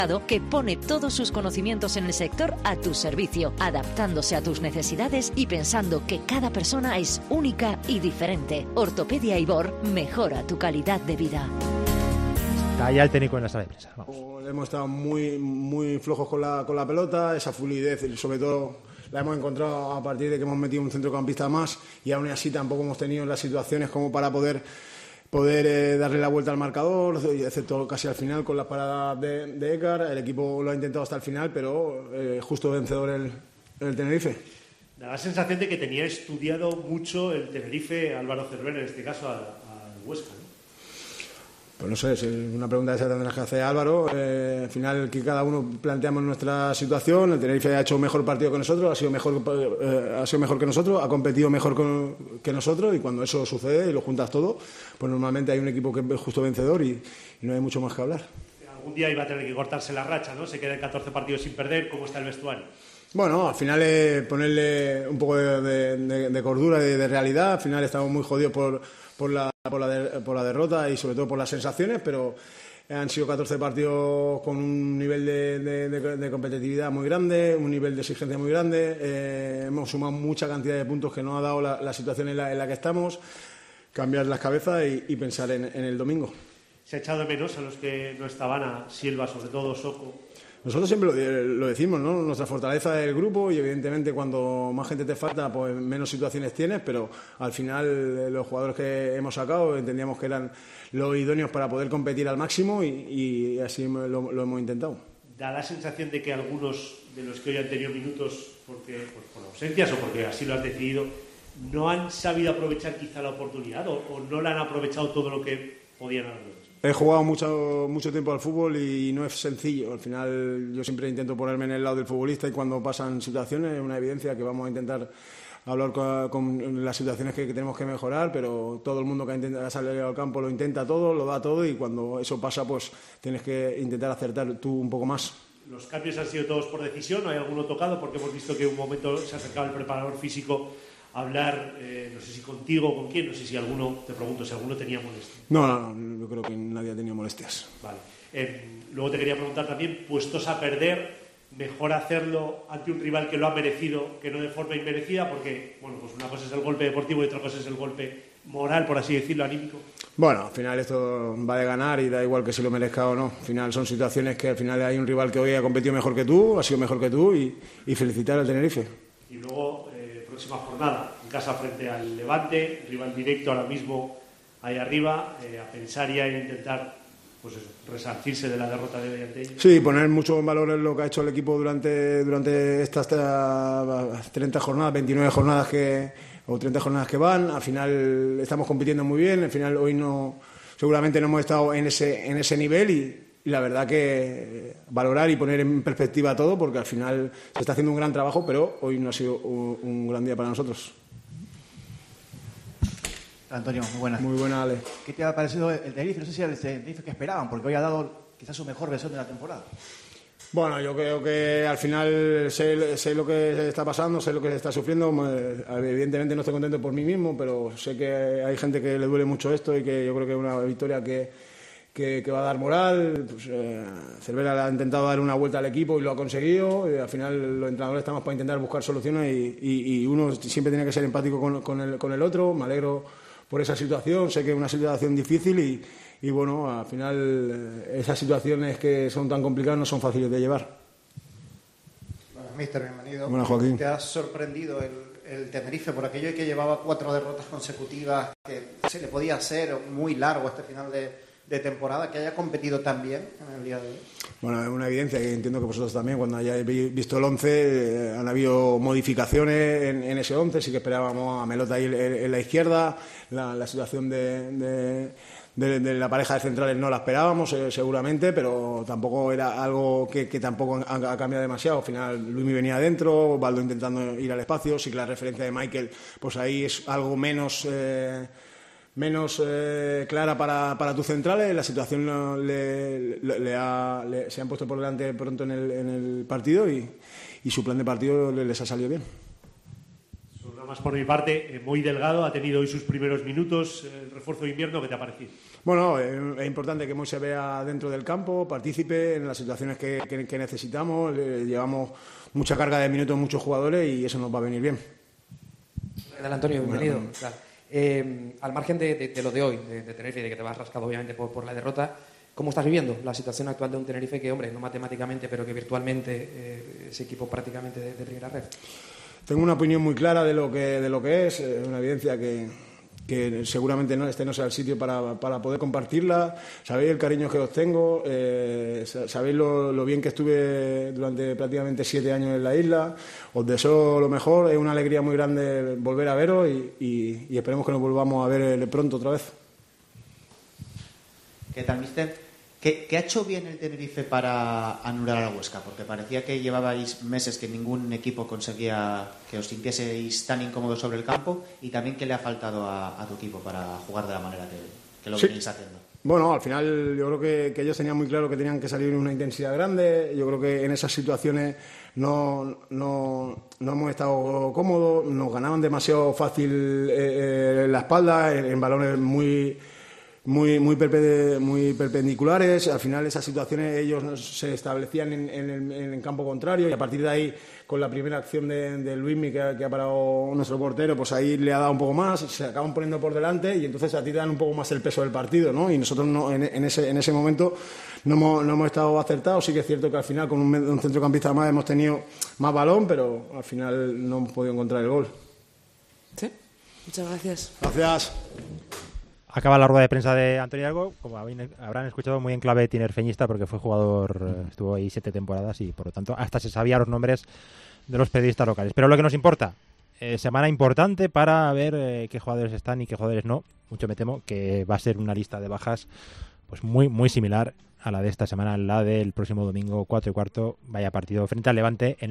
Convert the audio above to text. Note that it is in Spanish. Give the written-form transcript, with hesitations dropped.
que pone todos sus conocimientos en el sector a tu servicio, adaptándose a tus necesidades y pensando que cada persona es única y diferente. Ortopedia Ibor mejora tu calidad de vida. Está ya el técnico en la sala de prensa. Vamos. Hemos estado muy flojos con la pelota, esa fluidez, sobre todo la hemos encontrado a partir de que hemos metido un centrocampista más, y aún así tampoco hemos tenido las situaciones como para poder darle la vuelta al marcador, excepto casi al final con las paradas de Écar. El equipo lo ha intentado hasta el final, pero justo vencedor el Tenerife. Da la sensación de que tenía estudiado mucho el Tenerife, Álvaro Cervera, en este caso, al Huesca, ¿no? Pues no sé, es una pregunta esa tendrás que hacer, Álvaro. Al final, que cada uno planteamos nuestra situación. El Tenerife ha hecho mejor partido que nosotros, ha sido mejor que nosotros, ha competido mejor que nosotros, y cuando eso sucede y lo juntas todo, pues normalmente hay un equipo que es justo vencedor y no hay mucho más que hablar. Algún día iba a tener que cortarse la racha, ¿no? Se quedan 14 partidos sin perder. ¿Cómo está el vestuario? Bueno, al final ponerle un poco de cordura y de realidad. Al final estamos muy jodidos por la derrota y sobre todo por las sensaciones, pero han sido 14 partidos con un nivel de competitividad muy grande, un nivel de exigencia muy grande. Hemos sumado mucha cantidad de puntos que nos ha dado la situación en la que estamos. Cambiar las cabezas y pensar en el domingo. ¿Se ha echado de menos a los que no estaban, a Silva, sobre todo Soko? Nosotros siempre lo decimos, ¿no? Nuestra fortaleza es el grupo, y evidentemente cuando más gente te falta, pues menos situaciones tienes, pero al final los jugadores que hemos sacado entendíamos que eran los idóneos para poder competir al máximo, y así lo hemos intentado. Da la sensación de que algunos de los que hoy han tenido minutos por ausencias o porque así lo has decidido, no han sabido aprovechar quizá la oportunidad o no la han aprovechado todo lo que podían haber hecho. He jugado mucho tiempo al fútbol y no es sencillo. Al final yo siempre intento ponerme en el lado del futbolista, y cuando pasan situaciones es una evidencia que vamos a intentar hablar con las situaciones que tenemos que mejorar, pero todo el mundo que intenta salir al campo lo intenta todo, lo da todo, y cuando eso pasa pues tienes que intentar acertar tú un poco más. ¿Los cambios han sido todos por decisión? ¿No hay alguno tocado? Porque hemos visto que en un momento se acercaba el preparador físico a hablar, no sé si contigo o con quién, no sé si alguno, te pregunto, si alguno tenía molestias. No, yo creo que nadie ha tenido molestias. Vale. Luego te quería preguntar también, puestos a perder, mejor hacerlo ante un rival que lo ha merecido que no de forma inmerecida, porque bueno, pues una cosa es el golpe deportivo y otra cosa es el golpe moral, por así decirlo, anímico. Bueno, al final esto va de ganar y da igual que si lo merezca o no. Al final son situaciones que al final hay un rival que hoy ha competido mejor que tú, ha sido mejor que tú, y felicitar al Tenerife. Y luego, próxima jornada, en casa frente al Levante, rival directo ahora mismo ahí arriba, a pensar ya en intentar pues eso, resarcirse de la derrota de hoy ante ellos. Sí, poner mucho en valor en lo que ha hecho el equipo durante estas 30 jornadas, 29 jornadas o 30 jornadas que van. Al final estamos compitiendo muy bien, al final hoy seguramente no hemos estado en ese nivel, y la verdad que valorar y poner en perspectiva todo, porque al final se está haciendo un gran trabajo, pero hoy no ha sido un gran día para nosotros. Antonio, muy buenas. Muy buena, Ale. ¿Qué te ha parecido el Tenerife? No sé si era el Tenerife que esperaban, porque hoy ha dado quizás su mejor versión de la temporada. Bueno, yo creo que al final sé lo que está pasando, sé lo que se está sufriendo. Evidentemente no estoy contento por mí mismo, pero sé que hay gente que le duele mucho esto, y que yo creo que es una victoria que va a dar moral. Pues, Cervera le ha intentado dar una vuelta al equipo y lo ha conseguido. Al final los entrenadores estamos para intentar buscar soluciones, y uno siempre tiene que ser empático con el otro. Me alegro por esa situación, sé que es una situación difícil, y bueno, al final esas situaciones que son tan complicadas no son fáciles de llevar. Buenas, míster, bienvenido. Buenas, Joaquín. ¿Te ha sorprendido el Tenerife por aquello de que llevaba 4 derrotas consecutivas, que se le podía hacer muy largo este final de temporada, que haya competido tan bien en el día de hoy? Bueno, es una evidencia, que entiendo que vosotros también, cuando hayáis visto el 11, han habido modificaciones en ese 11. Sí que esperábamos a Melota ahí en la izquierda. La situación de la pareja de centrales no la esperábamos, seguramente, pero tampoco era algo que tampoco ha cambiado demasiado. Al final Luismi venía adentro, Baldo intentando ir al espacio. Sí que la referencia de Michael, pues ahí es algo menos clara para tus centrales. La situación se han puesto por delante pronto en el partido, y su plan de partido les ha salido bien. Sobre una más por mi parte, muy Delgado ha tenido hoy sus primeros minutos, el refuerzo de invierno, ¿qué te ha parecido? Bueno, es importante que Moy se vea dentro del campo, participe en las situaciones que necesitamos. Llevamos mucha carga de minutos, muchos jugadores y eso nos va a venir bien. ¿Qué tal, Antonio? Bienvenido. Claro. Al margen de lo de hoy, de Tenerife y de que te vas rascado obviamente por la derrota, ¿cómo estás viviendo la situación actual de un Tenerife que, hombre, no matemáticamente, pero que virtualmente es equipo prácticamente de primera red? Tengo una opinión muy clara de lo que es una evidencia que seguramente no sea el sitio para poder compartirla. Sabéis el cariño que os tengo, sabéis lo bien que estuve durante prácticamente 7 años en la isla. Os deseo lo mejor, es una alegría muy grande volver a veros y esperemos que nos volvamos a ver pronto otra vez. ¿Qué tal, mister? ¿Qué ha hecho bien el Tenerife para anular a la Huesca? Porque parecía que llevabais meses que ningún equipo conseguía que os sintieseis tan incómodos sobre el campo, y también qué le ha faltado a tu equipo para jugar de la manera que lo venís haciendo. Bueno, al final yo creo que ellos tenían muy claro que tenían que salir en una intensidad grande. Yo creo que en esas situaciones no hemos estado cómodos, nos ganaban demasiado fácil la espalda en balones muy perpendiculares. Al final esas situaciones ellos se establecían en el campo contrario, y a partir de ahí, con la primera acción de Luismi que ha parado nuestro portero, pues ahí le ha dado un poco más, se acaban poniendo por delante y entonces a ti te dan un poco más el peso del partido, ¿no? Y nosotros en ese momento no hemos estado acertados. Sí que es cierto que al final con un centrocampista más hemos tenido más balón, pero al final no hemos podido encontrar el gol. Sí, muchas gracias. Gracias. Acaba la rueda de prensa de Antonio Hidalgo, como habrán escuchado, muy en clave tinerfeñista, porque fue jugador, estuvo ahí 7 temporadas y por lo tanto hasta se sabía los nombres de los periodistas locales. Pero lo que nos importa, semana importante para ver qué jugadores están y qué jugadores no. Mucho me temo que va a ser una lista de bajas pues muy similar a la de esta semana, la del próximo domingo 4:15, vaya partido frente al Levante en